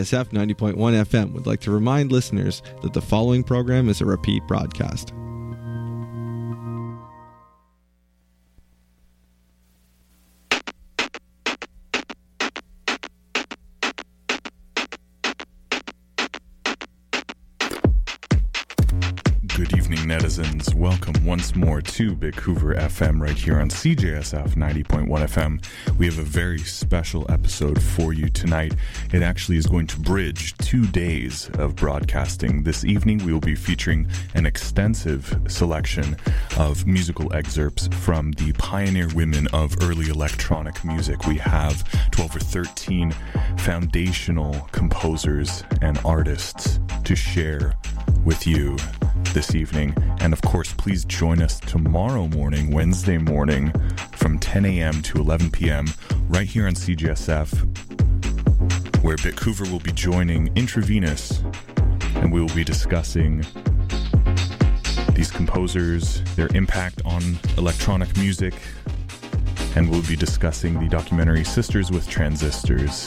SF 90.1 FM would like to remind listeners that the following program is a repeat broadcast. Good evening, netizens. Welcome once more to Big Hoover FM right here on CJSF 90.1 FM. We have a very special episode for you tonight. It actually is going to bridge 2 days of broadcasting. This evening we will be featuring an extensive selection of musical excerpts from the pioneer women of early electronic music. We have 12 or 13 foundational composers and artists to share with you this evening. And of course, please join us tomorrow morning, Wednesday morning, from 10 a.m. to 11 p.m. right here on CGSF, where Bick Hoover will be joining Intravenous, and we will be discussing these composers, their impact on electronic music, and we'll be discussing the documentary Sisters with Transistors.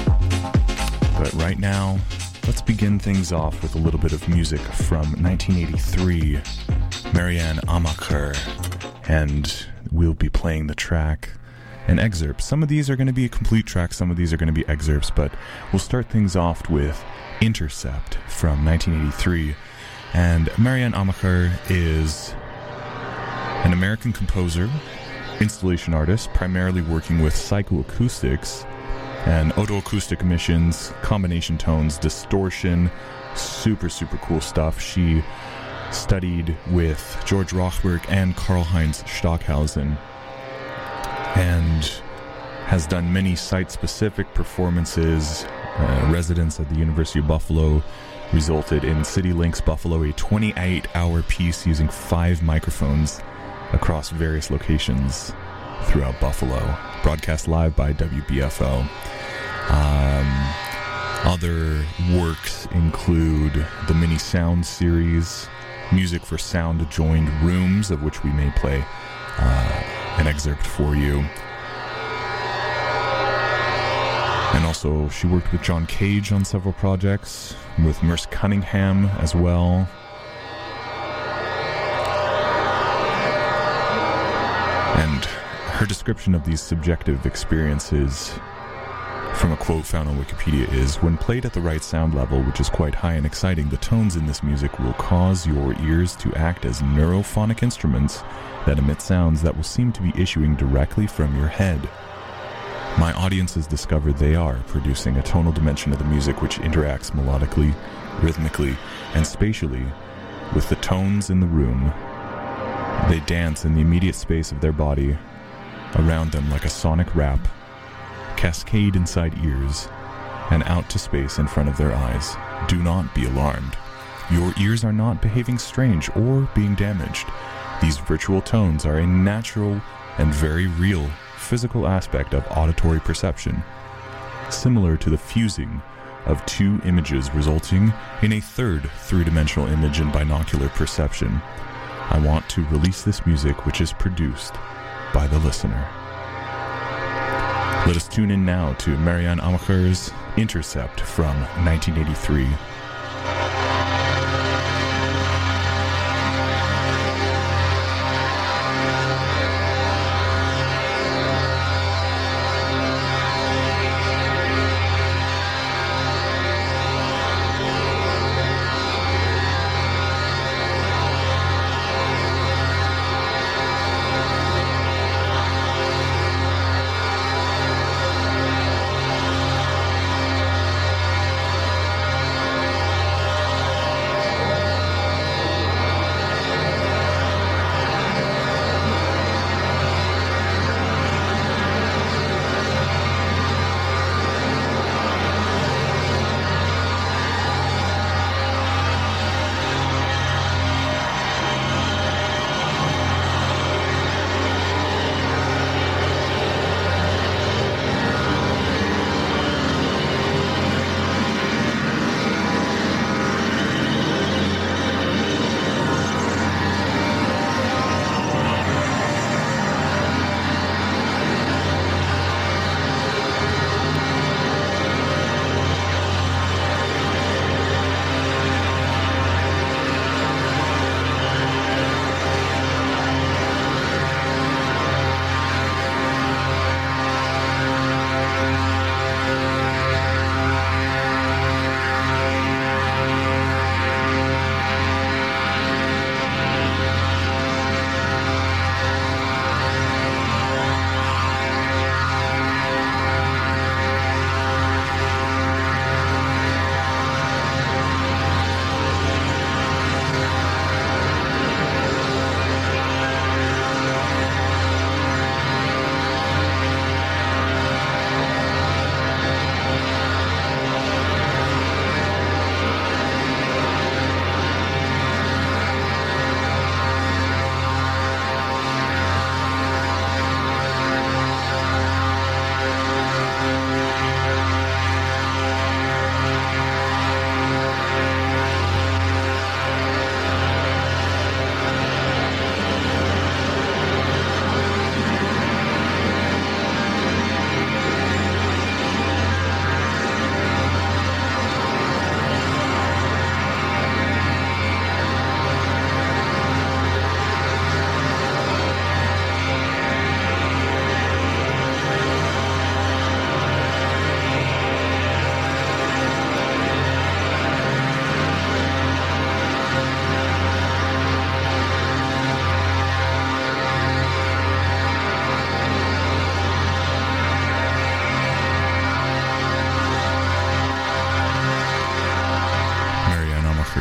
But right now, let's begin things off with a little bit of music from 1983, Marianne Amacher, and we'll be playing the track, an excerpt. Some of these are going to be a complete track, some of these are going to be excerpts, but we'll start things off with Intercept from 1983. And Marianne Amacher is an American composer, installation artist, primarily working with psychoacoustics and otoacoustic emissions, combination tones, distortion, super cool stuff. She studied with George Rochberg and Karl-Heinz Stockhausen and has done many site-specific performances. Residence at the University of Buffalo resulted in City Links Buffalo, a 28-hour piece using 5 microphones across various locations throughout Buffalo, broadcast live by WBFO. Other works include the Mini Sound series, music for sound-joined rooms, of which we may play an excerpt for you. And also, she worked with John Cage on several projects, with Merce Cunningham as well. And her description of these subjective experiences, from a quote found on Wikipedia, is, when played at the right sound level, which is quite high and exciting, the tones in this music will cause your ears to act as neurophonic instruments that emit sounds that will seem to be issuing directly from your head. My audiences discover they are producing a tonal dimension of the music which interacts melodically, rhythmically, and spatially with the tones in the room. They dance in the immediate space of their body around them like a sonic rap, cascade inside ears, and out to space in front of their eyes. Do not be alarmed. Your ears are not behaving strange or being damaged. These virtual tones are a natural and very real physical aspect of auditory perception, similar to the fusing of 2 images resulting in a third 3-dimensional image in binocular perception. I want to release this music which is produced by the listener. Let us tune in now to Marianne Amacher's Intercept from 1983.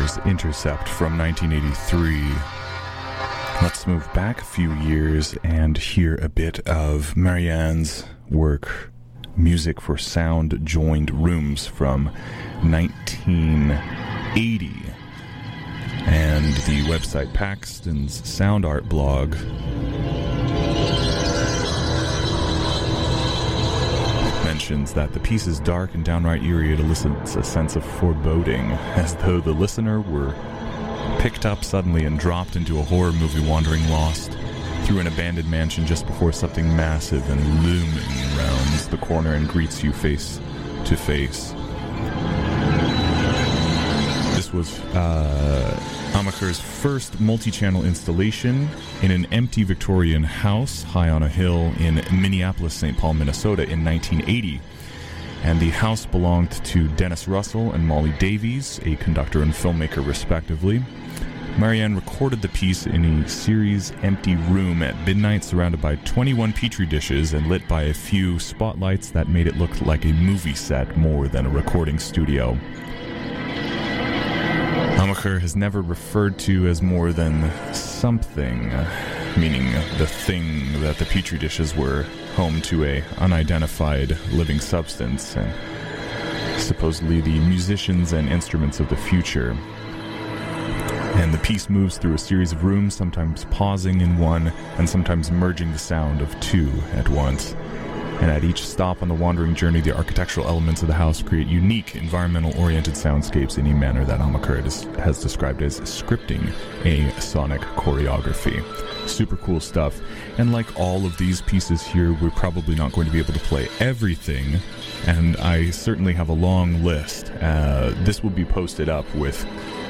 was Intercept from 1983. Let's move back a few years and hear a bit of Marianne's work, Music for Sound Joined Rooms from 1980. And the website Paxton's Sound Art blog mentions that the piece is dark and downright eerie. It elicits a sense of foreboding, as though the listener were picked up suddenly and dropped into a horror movie, wandering lost through an abandoned mansion just before something massive and looming rounds the corner and greets you face to face. This was Amaker's first multi-channel installation in an empty Victorian house high on a hill in Minneapolis, St. Paul, Minnesota in 1980. And the house belonged to Dennis Russell and Molly Davies, a conductor and filmmaker respectively. Marianne recorded the piece in a series empty room at midnight, surrounded by 21 petri dishes and lit by a few spotlights that made it look like a movie set more than a recording studio. Amaker has never referred to as more than something, meaning the thing that the petri dishes were home to, a unidentified living substance, and supposedly the musicians and instruments of the future. And the piece moves through a series of rooms, sometimes pausing in one and sometimes merging the sound of two at once. And at each stop on the wandering journey, the architectural elements of the house create unique, environmental-oriented soundscapes in a manner that Amaker has described as scripting a sonic choreography. Super cool stuff. And like all of these pieces here, we're probably not going to be able to play everything, and I certainly have a long list. This will be posted up with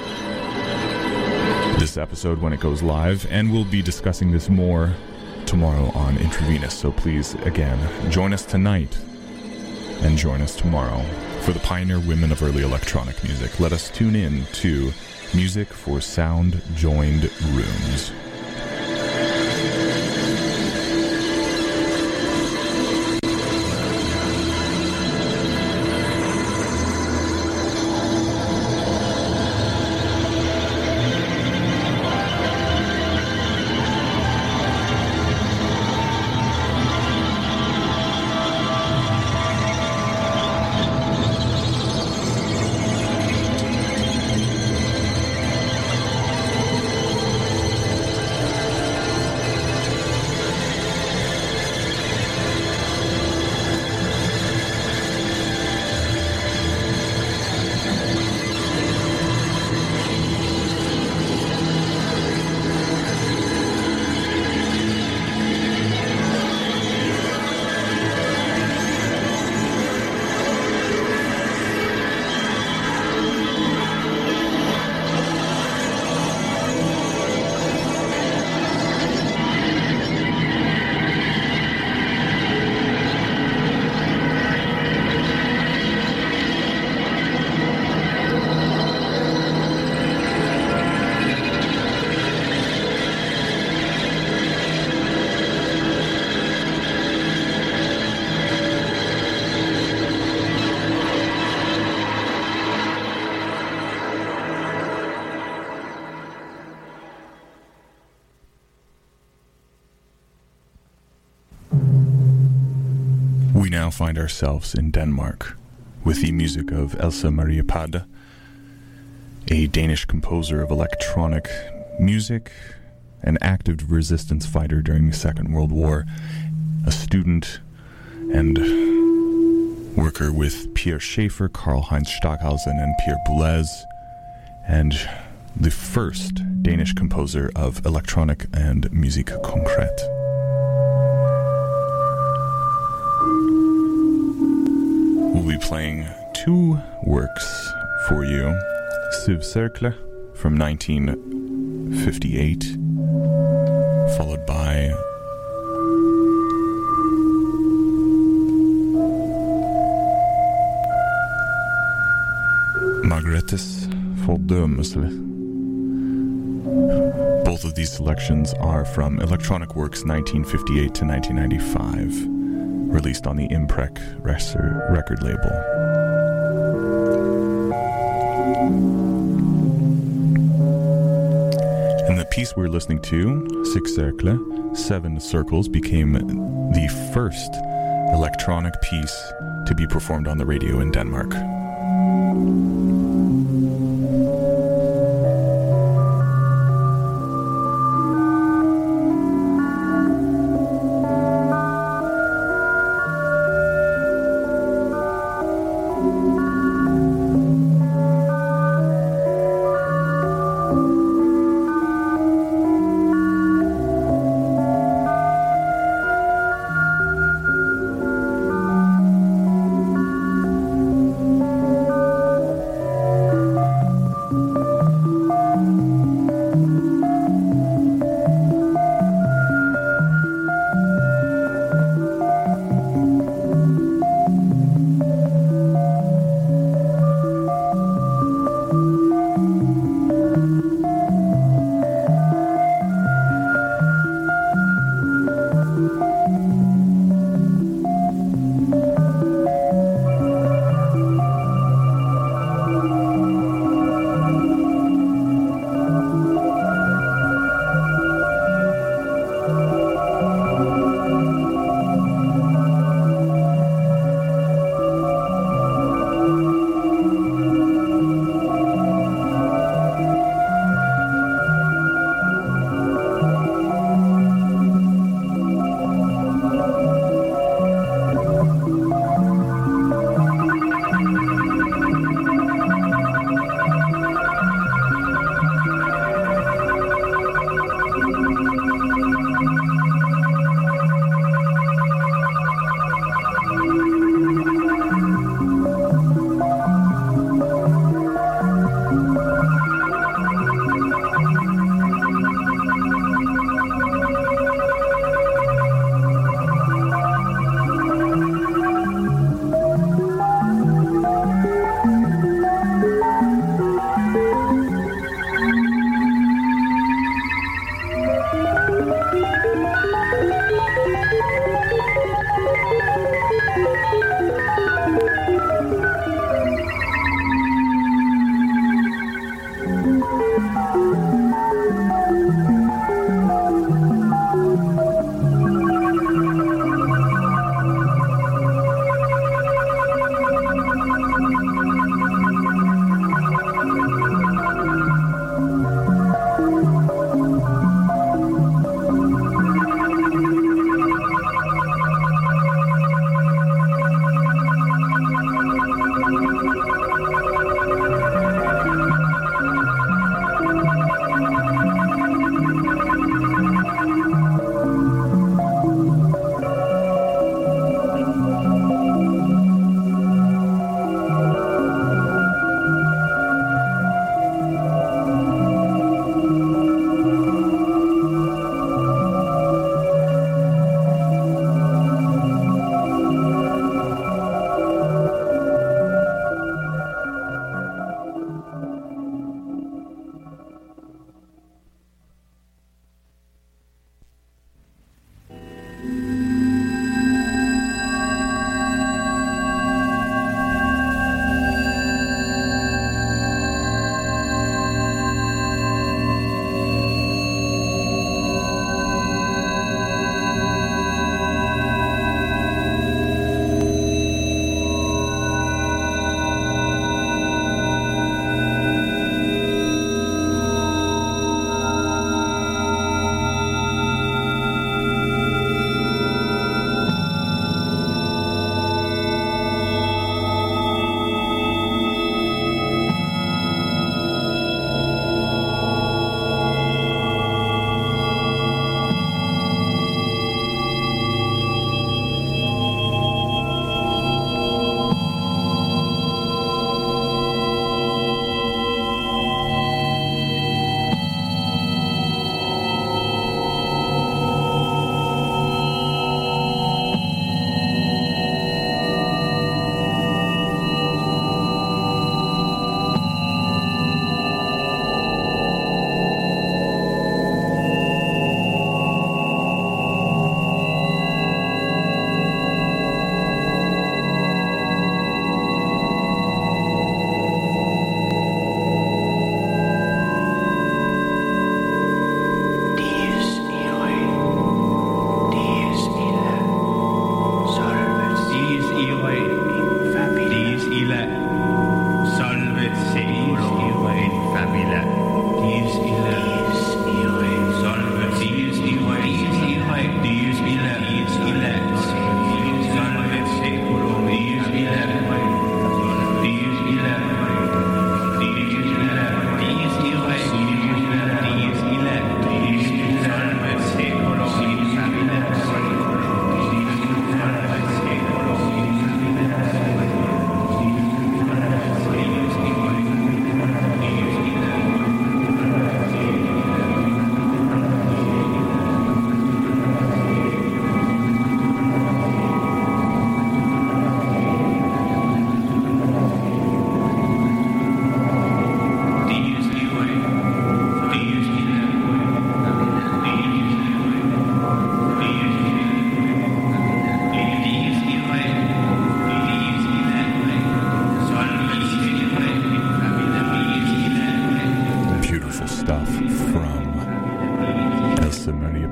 this episode when it goes live, and we'll be discussing this more tomorrow on Intravenous. So please, again, join us tonight and join us tomorrow for the pioneer women of early electronic music. Let us tune in to Music for Sound Joined Rooms. We now find ourselves in Denmark with the music of Elsa Maria Pade, a Danish composer of electronic music, an active resistance fighter during the Second World War, a student and worker with Pierre Schaeffer, Karl-Heinz Stockhausen, and Pierre Boulez, and the first Danish composer of electronic and musique concrète. We'll be playing two works for you. Syv Cercle from 1958, followed by Margretes Fordømmelse. Both of these selections are from Electronic Works 1958 to 1995, released on the Imprec record label. And the piece we're listening to, Six Cercles, 7 Circles, became the first electronic piece to be performed on the radio in Denmark.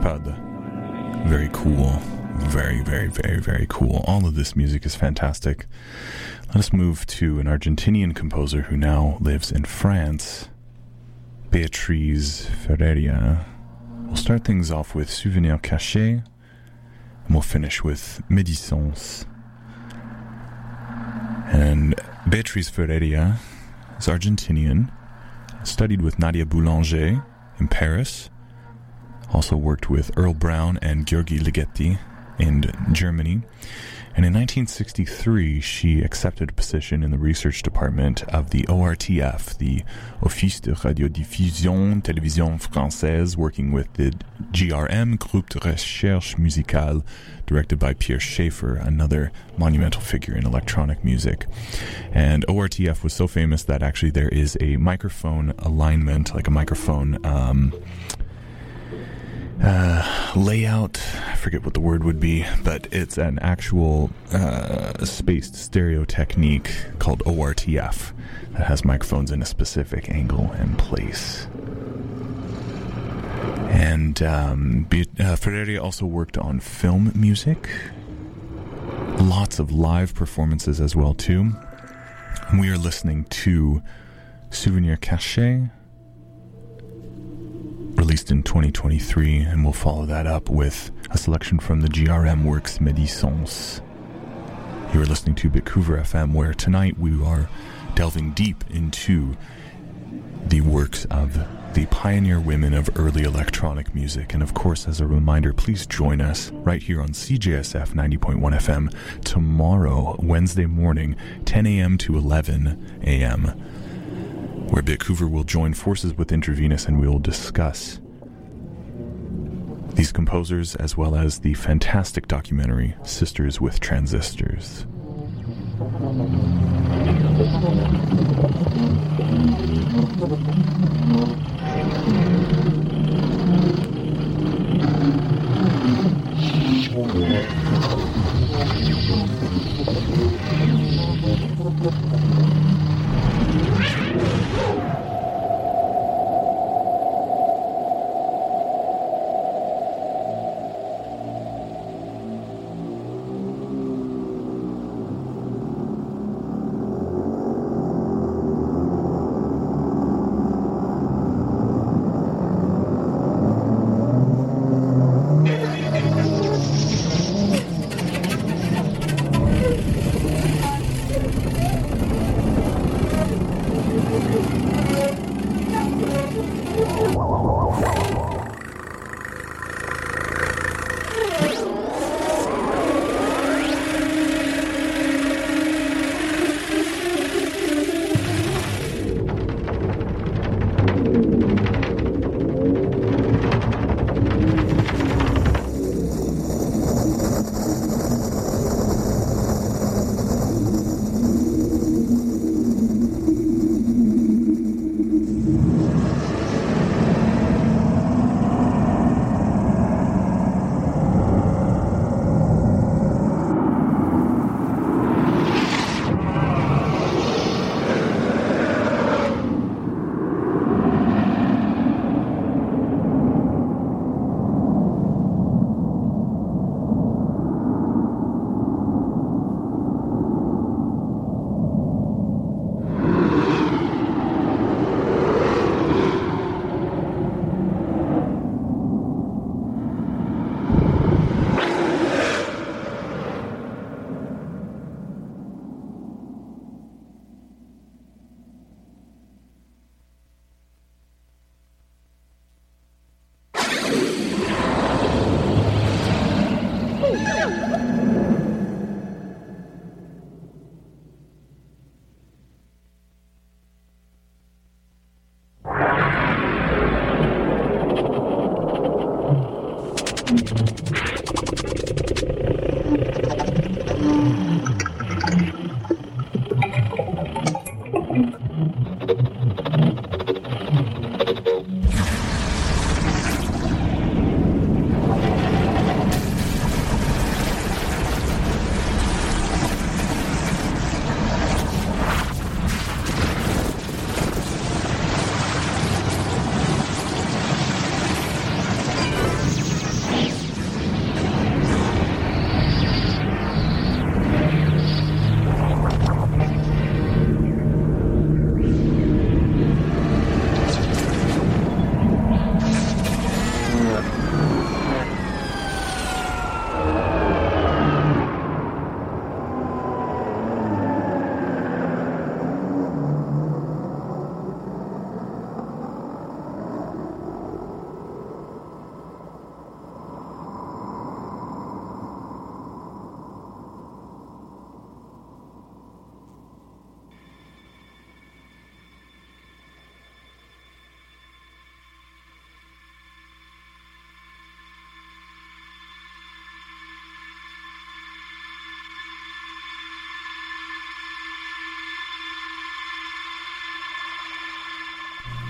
Pud. Very cool. Very, very, very, very cool. All of this music is fantastic. Let us move to an Argentinian composer who now lives in France, Beatriz Ferreira. We'll start things off with Souvenir Caché, and we'll finish with Médisance. And Beatriz Ferreira is Argentinian, studied with Nadia Boulanger in Paris, also worked with Earl Brown and György Ligeti in Germany. And in 1963, she accepted a position in the research department of the ORTF, the Office de Radiodiffusion Télévision Française, working with the GRM, Groupe de Recherche Musicale, directed by Pierre Schaeffer, another monumental figure in electronic music. And ORTF was so famous that actually there is a microphone alignment, like a microphone layout, I forget what the word would be, but it's an actual spaced stereo technique called ORTF that has microphones in a specific angle and place. And Ferreira also worked on film music, lots of live performances as well too. And we are listening to Souvenir Caché, released in 2023, and we'll follow that up with a selection from the GRM works Médisance. You are listening to Vancouver FM, where tonight we are delving deep into the works of the pioneer women of early electronic music. And of course, as a reminder, please join us right here on CJSF 90.1 FM tomorrow, Wednesday morning, 10 a.m. to 11 a.m., where Vancouver will join forces with Intravenous, and we will discuss these composers as well as the fantastic documentary Sisters with Transistors.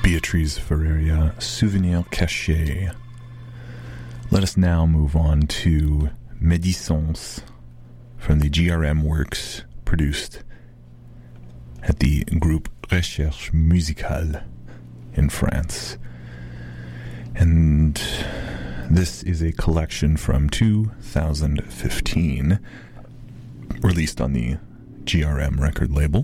Beatriz Ferreira, Souvenir Caché. Let us now move on to Médisance from the GRM works produced at the Groupe Recherche Musicale in France. And this is a collection from 2015, released on the GRM record label.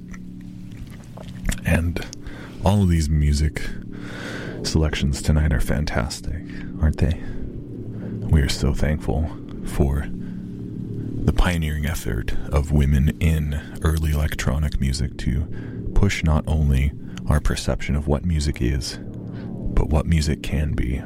And all of these music selections tonight are fantastic, aren't they? We are so thankful for the pioneering effort of women in early electronic music to push not only our perception of what music is, but what music can be.